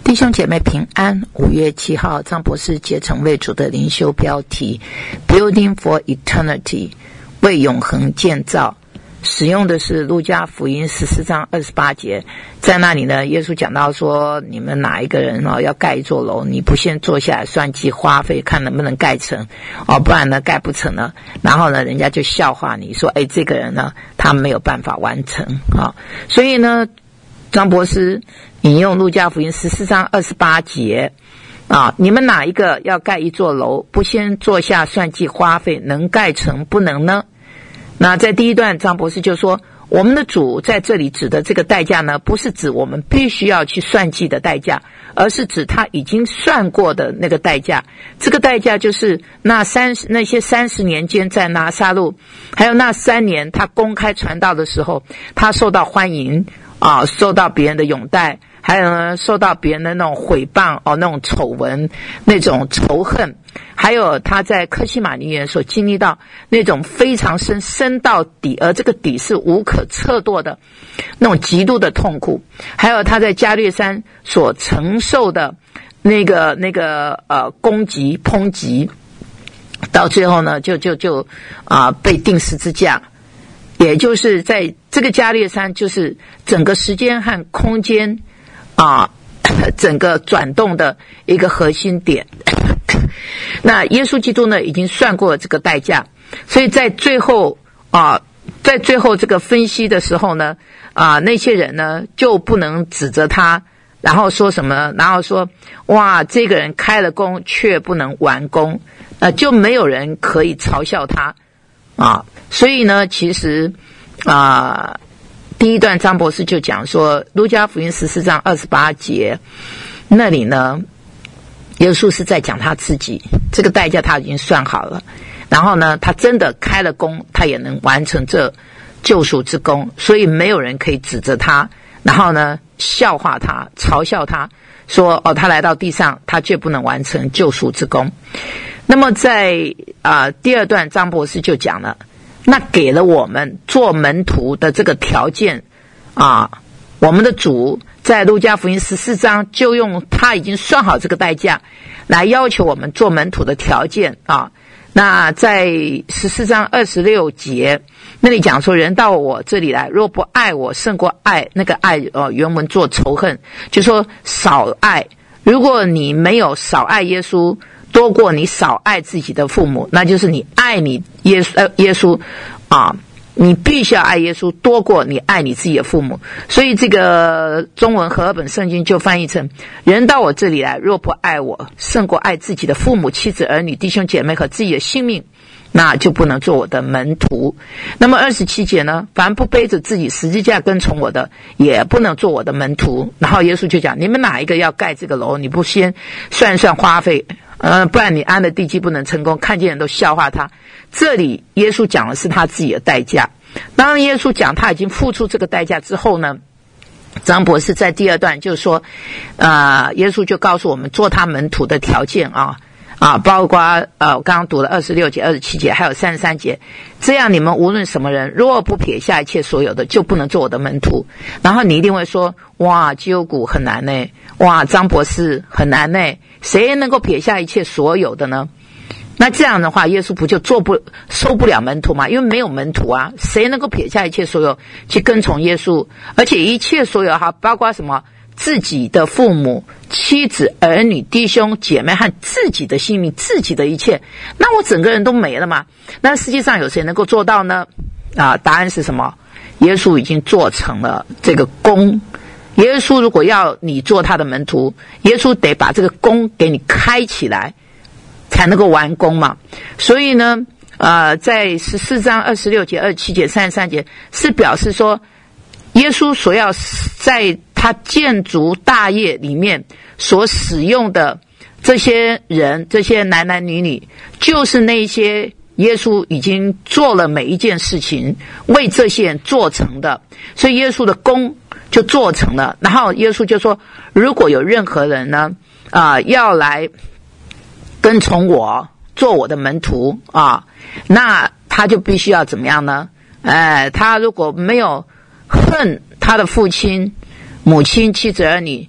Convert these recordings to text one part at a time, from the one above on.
弟兄姐妹平安。5月7号，张博士竭诚为主的灵修标题 Building for Eternity， 为永恒建造。使用的是路加福音14章28节。在那里呢，耶稣讲到说，你们哪一个人要盖一座楼，你不先坐下来算计花费，看能不能盖成不然呢盖不成呢，然后呢人家就笑话你说，这个人呢他没有办法完成所以呢张博士引用路加福音14章28节你们哪一个要盖一座楼，不先坐下算计花费，能盖成不能呢？那在第一段张博士就说，我们的主在这里指的这个代价呢，不是指我们必须要去算计的代价，而是指他已经算过的那个代价。这个代价就是那些30年间在拿撒路，还有那3年他公开传道的时候，他受到欢迎受到别人的拥戴，还有呢受到别人的那种毁谤那种丑闻，那种仇恨，还有他在客西马尼园所经历到那种非常深到底，而这个底是无可测度的那种极度的痛苦，还有他在加略山所承受的那个攻击抨击，到最后呢就被钉十字架。也就是在这个加略山，就是整个时间和空间整个转动的一个核心点。那耶稣基督呢已经算过这个代价，所以在最后这个分析的时候呢那些人呢就不能指责他，然后说什么，然后说哇这个人开了工却不能完工，就没有人可以嘲笑他所以呢其实第一段张博士就讲说，路加福音14章28节那里呢，耶稣是在讲他自己，这个代价他已经算好了，然后呢他真的开了工，他也能完成这救赎之功，所以没有人可以指责他，然后呢笑话他，嘲笑他，说他来到地上他却不能完成救赎之功。那么在第二段张博士就讲了，那给了我们做门徒的这个条件我们的主在路加福音14章就用他已经算好这个代价来要求我们做门徒的条件那在14章26节那里讲说，人到我这里来，若不爱我胜过爱，那个爱原文做仇恨，就说少爱。如果你没有少爱耶稣多过你少爱自己的父母，那就是你爱你耶稣你必须要爱耶稣多过你爱你自己的父母。所以这个中文和合本圣经就翻译成，人到我这里来，若不爱我胜过爱自己的父母妻子儿女弟兄姐妹和自己的性命，那就不能做我的门徒。那么27节呢，凡不背着自己十字架跟从我的，也不能做我的门徒。然后耶稣就讲，你们哪一个要盖这个楼，你不先算一算花费不然你安的地基不能成功，看见人都笑话他。这里耶稣讲的是他自己的代价。当耶稣讲他已经付出这个代价之后呢，张博士在第二段就说耶稣就告诉我们做他门徒的条件包括我刚刚读了26节27节还有33节，这样你们无论什么人，若不撇下一切所有的，就不能做我的门徒。然后你一定会说，哇基优谷很难呢，哇张博士很难呢，谁能够撇下一切所有的呢？那这样的话耶稣不就收不了门徒吗？因为没有门徒谁能够撇下一切所有去跟从耶稣？而且一切所有包括什么？自己的父母妻子儿女弟兄姐妹和自己的性命，自己的一切，那我整个人都没了嘛。那世界上有谁能够做到呢？答案是什么？耶稣已经做成了这个功。耶稣如果要你做他的门徒，耶稣得把这个功给你开起来才能够完工嘛。所以呢在14章26节27节33节是表示说，耶稣所要在他建筑大业里面所使用的这些人，这些男男女女，就是那些耶稣已经做了每一件事情为这些人做成的，所以耶稣的功就做成了。然后耶稣就说，如果有任何人呢要来跟从我做我的门徒那他就必须要怎么样呢？他如果没有恨他的父亲母亲妻子儿女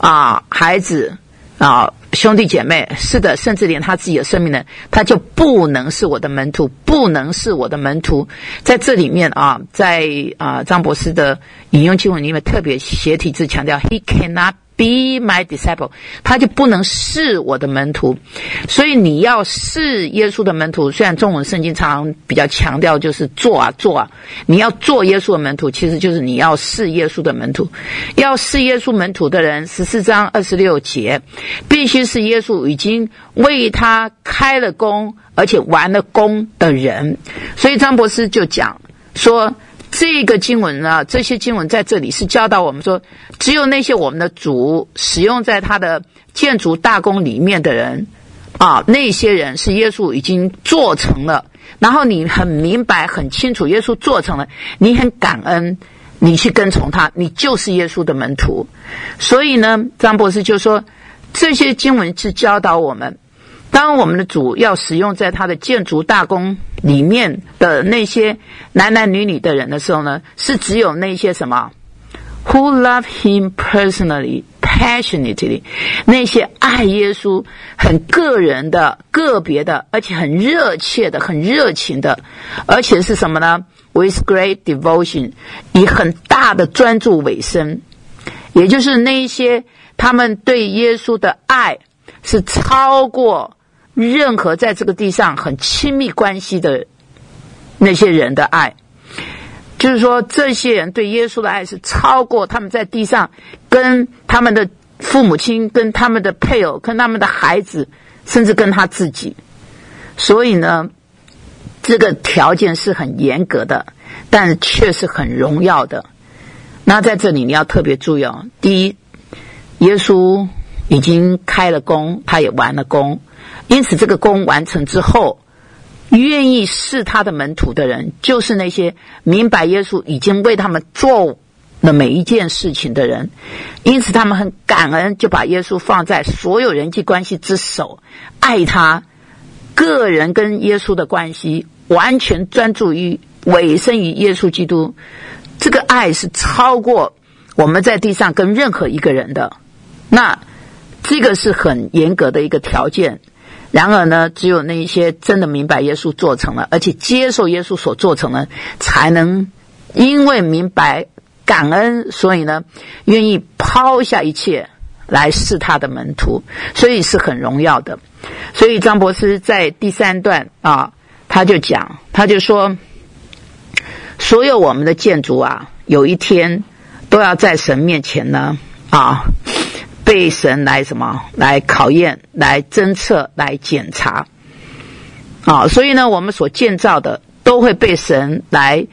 孩子兄弟姐妹，是的，甚至连他自己的生命呢，他就不能是我的门徒，不能是我的门徒。在这里面在张博士的引用经文里面特别斜体字强调 He cannot be my disciple， 他就不能是我的门徒。所以你要是耶稣的门徒，虽然中文圣经常常比较强调就是做啊，你要做耶稣的门徒，其实就是你要是耶稣的门徒。要是耶稣门徒的人，14章26节，必须是耶稣已经为他开了工而且完了工的人。所以张博士就讲说，这个经文呢，这些经文在这里是教导我们说，只有那些我们的主使用在他的建筑大工里面的人那些人是耶稣已经做成了，然后你很明白很清楚耶稣做成了，你很感恩，你去跟从他，你就是耶稣的门徒。所以呢，张博士就说，这些经文是教导我们，当我们的主要使用在他的建筑大工里面的那些男男女女的人的时候呢，是只有那些什么 who love him personally passionately， 那些爱耶稣很个人的个别的，而且很热切的很热情的，而且是什么呢， with great devotion， 以很大的专注委身，也就是那些他们对耶稣的爱是超过任何在这个地上很亲密关系的那些人的爱。就是说，这些人对耶稣的爱是超过他们在地上跟他们的父母亲、跟他们的配偶、跟他们的孩子，甚至跟他自己。所以呢，这个条件是很严格的，但是却是很荣耀的。那在这里你要特别注意第一，耶稣已经开了工，他也完了工，因此这个工完成之后，愿意是他的门徒的人，就是那些明白耶稣已经为他们做了每一件事情的人，因此他们很感恩，就把耶稣放在所有人际关系之首，爱他，个人跟耶稣的关系完全专注于委身于耶稣基督。这个爱是超过我们在地上跟任何一个人的，那这个是很严格的一个条件。然而呢，只有那一些真的明白耶稣做成了，而且接受耶稣所做成了，才能因为明白感恩，所以呢愿意抛下一切来是他的门徒，所以是很荣耀的。所以张博士在第3段他就说，所有我们的建筑有一天都要在神面前呢被神来来考验，来侦测，来检查所以呢我们所建造的都会被神来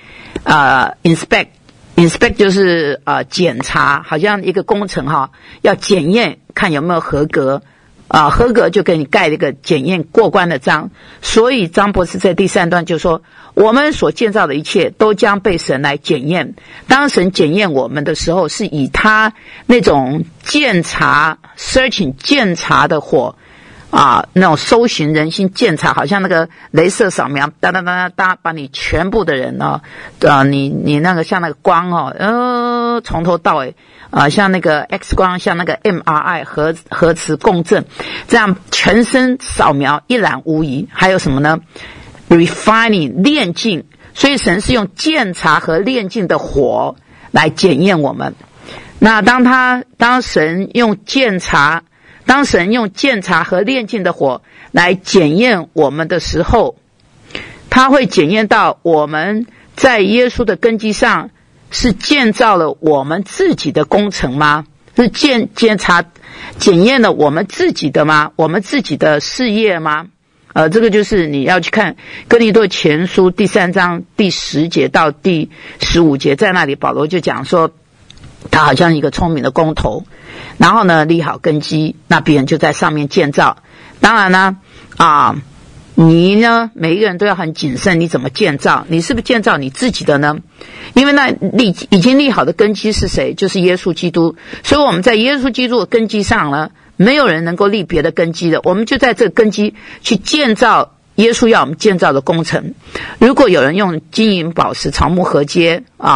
inspect 就是检查，好像一个工程要检验看有没有合格合格就给你盖了一个检验过关的章。所以张博士在第3段就说，我们所建造的一切都将被神来检验。当神检验我们的时候，是以他那种鉴察 searching 鉴察的火那种搜寻人心鉴察，好像那个雷射扫描哒哒哒哒哒，把你全部的人你那个像那个光从头到尾像那个 X 光，像那个 MRI 核磁共振，这样全身扫描一览无遗。还有什么呢？ refining 炼净。所以神是用鉴察和炼净的火来检验我们。那当神用鉴察和炼净的火来检验我们的时候，他会检验到我们在耶稣的根基上是建造了我们自己的工程吗？是检验了我们自己的吗？我们自己的事业吗？这个就是你要去看哥林多前书第3章第10节到第15节，在那里保罗就讲说，他好像一个聪明的工头，然后呢立好根基，那别人就在上面建造。当然呢你呢每一个人都要很谨慎，你怎么建造？你是不是建造你自己的呢？因为那已经立好的根基是谁？就是耶稣基督。所以我们在耶稣基督的根基上呢，没有人能够立别的根基的，我们就在这个根基去建造耶稣要我们建造的工程。如果有人用金银宝石草木禾秸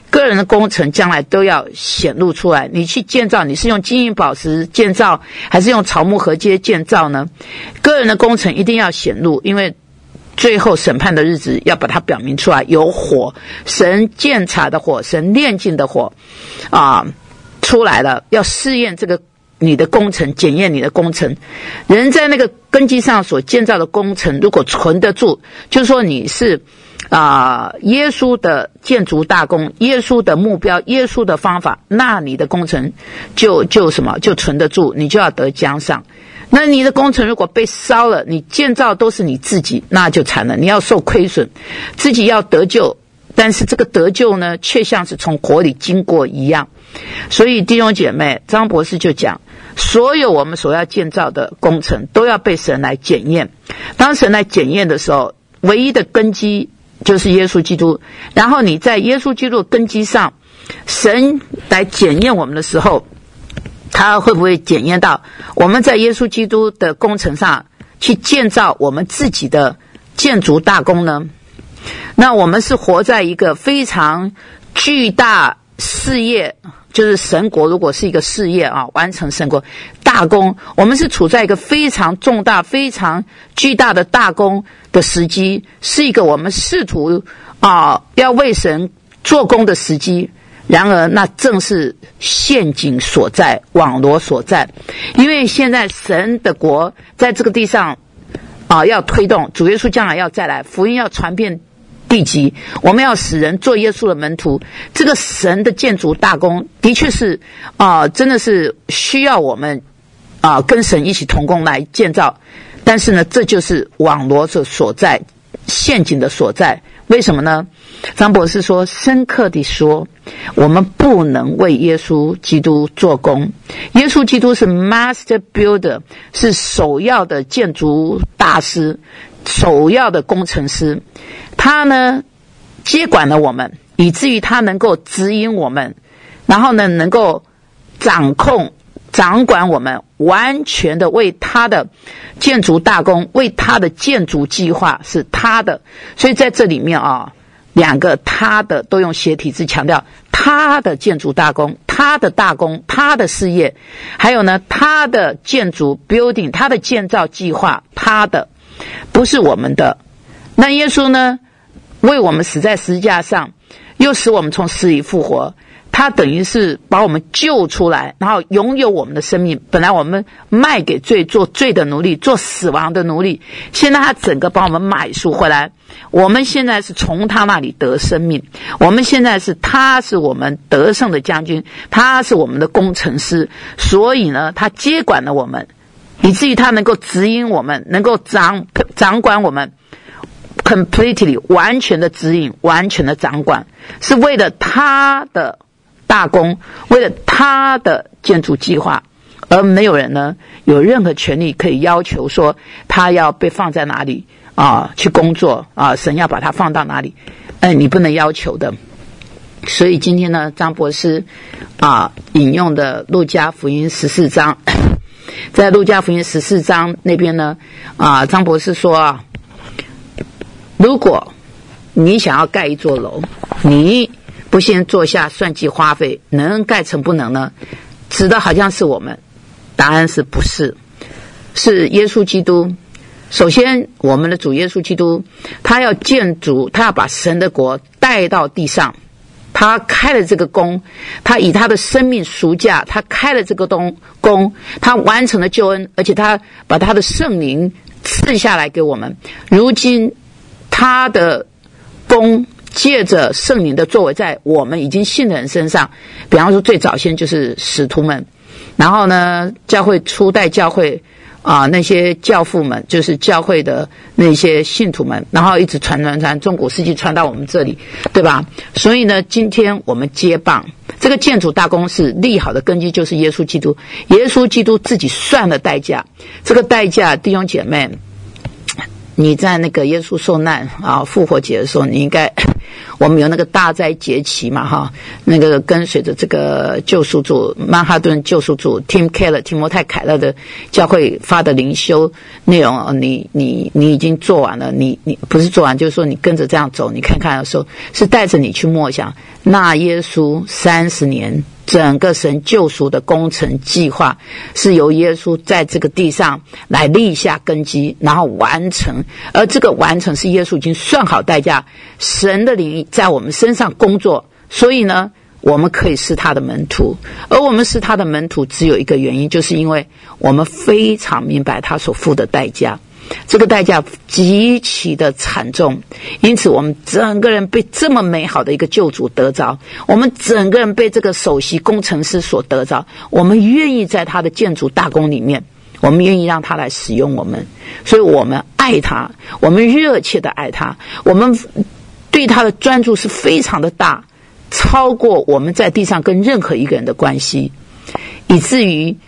个人的工程将来都要显露出来。你去建造，你是用金银宝石建造，还是用草木禾秸建造呢？个人的工程一定要显露，因为最后审判的日子要把它表明出来。有火，神鉴察的火，神炼净的火出来了，要试验这个你的工程，检验你的工程。人在那个根基上所建造的工程，如果存得住，就是说你是耶稣的建筑大功，耶稣的目标，耶稣的方法，那你的工程就存得住，你就要得奖赏。那你的工程如果被烧了，你建造都是你自己，那就惨了，你要受亏损，自己要得救，但是这个得救呢，却像是从火里经过一样。所以弟兄姐妹，张博士就讲，所有我们所要建造的工程都要被神来检验。当神来检验的时候，唯一的根基就是耶稣基督，然后你在耶稣基督的根基上，神来检验我们的时候，他会不会检验到我们在耶稣基督的工程上去建造我们自己的建筑大功呢？那我们是活在一个非常巨大事业，就是神国如果是一个事业完成神国大功，我们是处在一个非常重大非常巨大的大功的时机，是一个我们试图要为神做工的时机。然而那正是陷阱所在，网罗所在。因为现在神的国在这个地上要推动，主耶稣将来要再来，福音要传遍地极，我们要使人做耶稣的门徒。这个神的建筑大功的确是真的是需要我们跟神一起同工来建造。但是呢，这就是网罗的所在，陷阱的所在。为什么呢？张博士说，深刻地说，我们不能为耶稣基督做工。耶稣基督是 Master Builder， 是首要的建筑大师，首要的工程师。他呢接管了我们，以至于他能够指引我们，然后呢能够掌管我们，完全的为他的建筑大功，为他的建筑计划是他的。所以在这里面两个他的都用斜体字强调他的建筑大功，他的大功，他的事业，还有呢他的建筑 building， 他的建造计划，他的，不是我们的。那耶稣呢为我们死在十字架上，又使我们从死里复活，他等于是把我们救出来，然后拥有我们的生命。本来我们卖给罪，做罪的奴隶，做死亡的奴隶，现在他整个把我们买赎回来。我们现在是从他那里得生命，我们现在是他是我们得胜的将军，他是我们的工程师。所以呢他接管了我们，以至于他能够指引我们，能够掌管我们， completely 完全的指引，完全的掌管，是为了他的大功，为了他的建筑计划。而没有人呢有任何权利可以要求说他要被放在哪里去工作神要把他放到哪里，你不能要求的。所以今天呢张博士引用的路加福音14章，在路加福音14章那边呢张博士说如果你想要盖一座楼，你不先坐下算计花费，能盖成不能呢？指的好像是我们，答案是不是？是耶稣基督。首先我们的主耶稣基督，他要建筑，他要把神的国带到地上，他开了这个工，他以他的生命赎价，他开了这个工，他完成了救恩，而且他把他的圣灵赐下来给我们。如今他的工借着圣灵的作为在我们已经信的人身上，比方说最早先就是使徒们，然后呢教会初代教会那些教父们，就是教会的那些信徒们，然后一直传，中古世纪传到我们这里，对吧？所以呢今天我们接棒，这个建筑大功是立好的根基，就是耶稣基督。耶稣基督自己算了代价，这个代价弟兄姐妹你在那个耶稣受难啊复活节的时候，你应该我们有那个大灾节期嘛哈，那个跟随着这个救赎主曼哈顿救赎主 Tim Keller 提摩太凯勒的教会发的灵修内容，你已经做完了，你不是做完，就是说你跟着这样走，你看看的时候是带着你去默想那耶稣30年整个神救赎的工程计划，是由耶稣在这个地上来立下根基，然后完成，而这个完成是耶稣已经算好代价，神的灵在我们身上工作，所以呢我们可以是他的门徒，而我们是他的门徒只有一个原因，就是因为我们非常明白他所付的代价，这个代价极其的惨重，因此我们整个人被这么美好的一个救主得着，我们整个人被这个首席工程师所得着，我们愿意在他的建筑大功里面，我们愿意让他来使用我们，所以我们爱他，我们热切的爱他，我们对他的专注是非常的大，超过我们在地上跟任何一个人的关系，以至于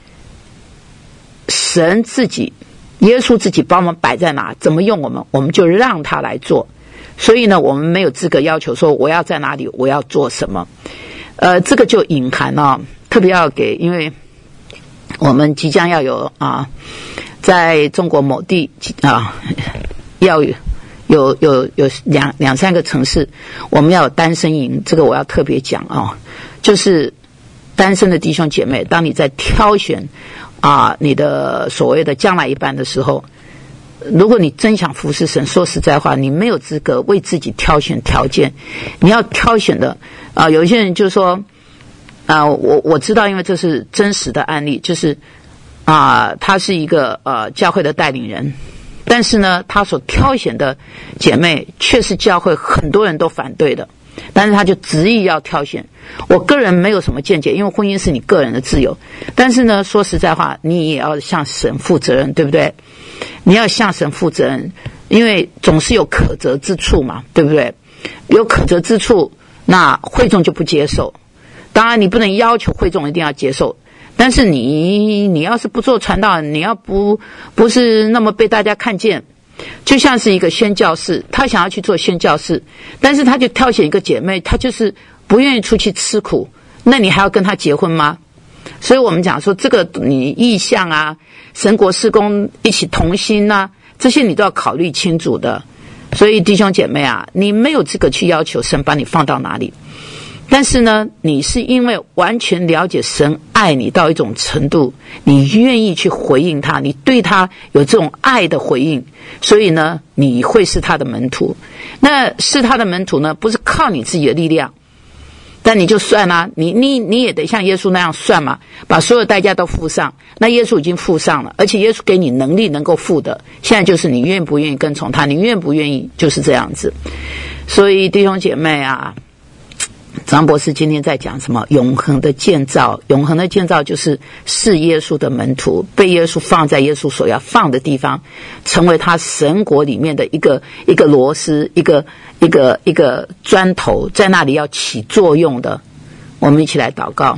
神自己耶稣自己把我们摆在哪，怎么用我们，我们就让他来做。所以呢，我们没有资格要求说我要在哪里，我要做什么。这个就隐含特别要给，因为我们即将要有在中国某地要有两三个城市，我们要有单身营，这个我要特别讲就是单身的弟兄姐妹，当你在挑选你的所谓的将来一半的时候，如果你真想服侍神，说实在话，你没有资格为自己挑选条件，你要挑选的有一些人就说我知道，因为这是真实的案例，就是他是一个教会的带领人，但是呢他所挑选的姐妹却是教会很多人都反对的，但是他就执意要挑选。我个人没有什么见解，因为婚姻是你个人的自由，但是呢说实在话，你也要向神负责任，对不对？你要向神负责任，因为总是有可责之处嘛，对不对？有可责之处，那会众就不接受。当然你不能要求会众一定要接受，但是你要是不做传道，你要不是那么被大家看见，就像是一个宣教士，他想要去做宣教士，但是他就挑选一个姐妹，他就是不愿意出去吃苦，那你还要跟他结婚吗？所以我们讲说这个你意向神国事工一起同心这些你都要考虑清楚的。所以弟兄姐妹你没有资格去要求神把你放到哪里，但是呢你是因为完全了解神爱你到一种程度，你愿意去回应他，你对他有这种爱的回应，所以呢你会是他的门徒。那是他的门徒呢，不是靠你自己的力量，但你就算你也得像耶稣那样算嘛，把所有代价都付上。那耶稣已经付上了，而且耶稣给你能力能够付的，现在就是你愿不愿意跟从他，你愿不愿意，就是这样子。所以弟兄姐妹张博士今天在讲什么？永恒的建造。永恒的建造就是耶稣的门徒，被耶稣放在耶稣所要放的地方，成为他神国里面的一个螺丝，一个砖头，在那里要起作用的。我们一起来祷告。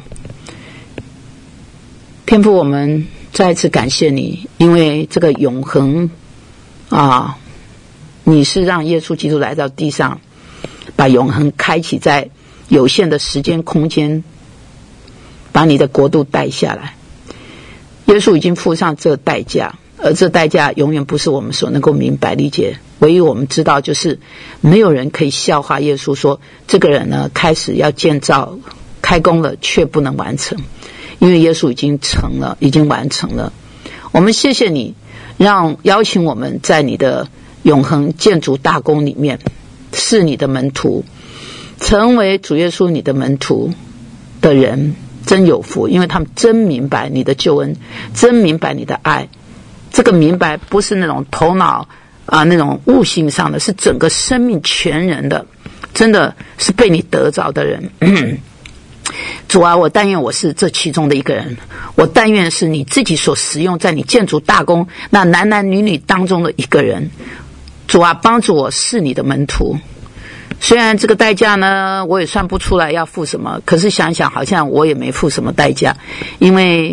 天父，我们再一次感谢你，因为这个永恒你是让耶稣基督来到地上，把永恒开启在有限的时间空间，把你的国度带下来。耶稣已经付上这代价，而这代价永远不是我们所能够明白理解。唯一我们知道就是没有人可以笑话耶稣说这个人呢开始要建造开工了却不能完成，因为耶稣已经成了，已经完成了。我们谢谢你邀请我们在你的永恒建筑大功里面是你的门徒，成为主耶稣你的门徒的人真有福，因为他们真明白你的救恩，真明白你的爱。这个明白不是那种头脑那种悟性上的，是整个生命全人的，真的是被你得着的人。主我但愿我是这其中的一个人，我但愿是你自己所使用在你建筑大功那男男女女当中的一个人。主帮助我是你的门徒。虽然这个代价呢我也算不出来要付什么，可是想想好像我也没付什么代价，因为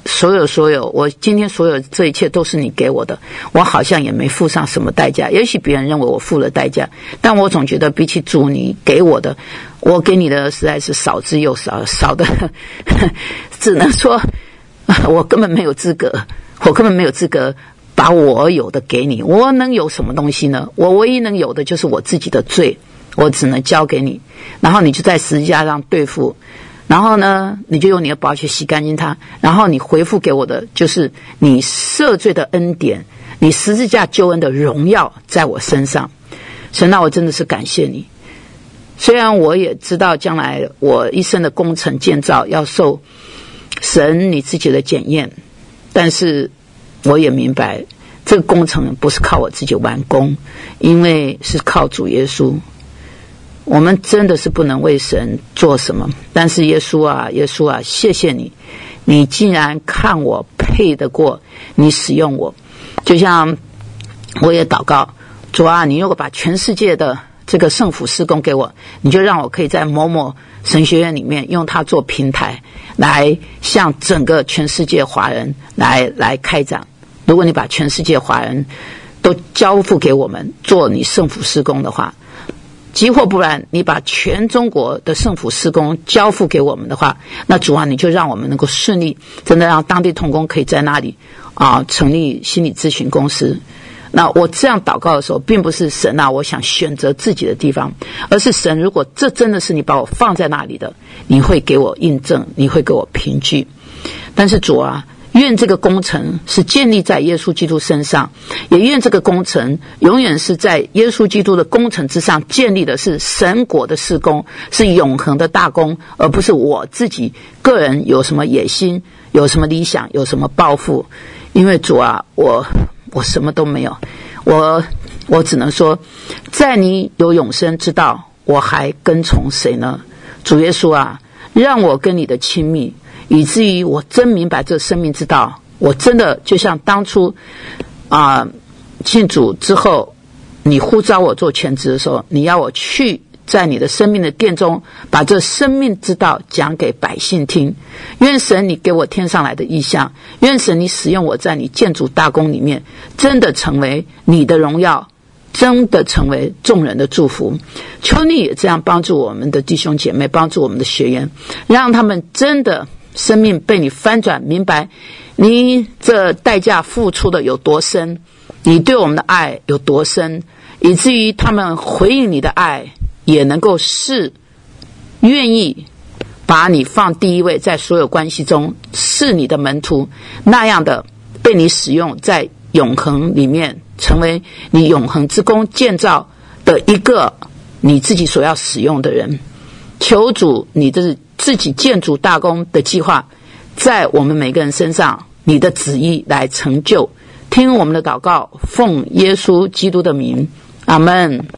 所有，我今天所有这一切都是你给我的，我好像也没付上什么代价。也许别人认为我付了代价，但我总觉得比起主你给我的，我给你的实在是少之又少，少的只能说我根本没有资格把我有的给你。我能有什么东西呢？我唯一能有的就是我自己的罪，我只能交给你，然后你就在十字架上对付，然后呢你就用你的宝血洗干净它，然后你回复给我的就是你赦罪的恩典，你十字架救恩的荣耀在我身上。神啊，我真的是感谢你。虽然我也知道将来我一生的工程建造要受神你自己的检验，但是我也明白这个工程不是靠我自己完工，因为是靠主耶稣。我们真的是不能为神做什么，但是耶稣啊，谢谢你，你竟然看我配得过你使用我。就像我也祷告，主啊，你如果把全世界的这个圣父事工给我，你就让我可以在某某神学院里面用它做平台，来向整个全世界华人来开展。如果你把全世界华人都交付给我们做你圣父事工的话，即或不然你把全中国的圣父事工交付给我们的话，那主啊，你就让我们能够顺利，真的让当地同工可以在那里成立心理咨询公司。那我这样祷告的时候，并不是神啊我想选择自己的地方，而是神，如果这真的是你把我放在那里的，你会给我印证，你会给我凭据。但是主啊，愿这个工程是建立在耶稣基督身上，也愿这个工程永远是在耶稣基督的工程之上建立的，是神国的事工，是永恒的大工，而不是我自己个人有什么野心，有什么理想，有什么抱负。因为主啊，我什么都没有，我只能说，在你有永生之道，我还跟从谁呢？主耶稣啊，让我跟你的亲密，以至于我真明白这生命之道。我真的就像当初信主之后，你呼召我做全职的时候，你要我去在你的生命的殿中把这生命之道讲给百姓听。愿神你给我天上来的异象，愿神你使用我在你建筑大功里面，真的成为你的荣耀，真的成为众人的祝福。求你也这样帮助我们的弟兄姐妹，帮助我们的学员，让他们真的生命被你翻转，明白你这代价付出的有多深，你对我们的爱有多深，以至于他们回应你的爱，也能够是愿意把你放第一位，在所有关系中是你的门徒，那样的被你使用，在永恒里面成为你永恒之功建造的一个你自己所要使用的人。求主你的自己建筑大功的计划在我们每个人身上，你的旨意来成就。听我们的祷告，奉耶稣基督的名，阿们。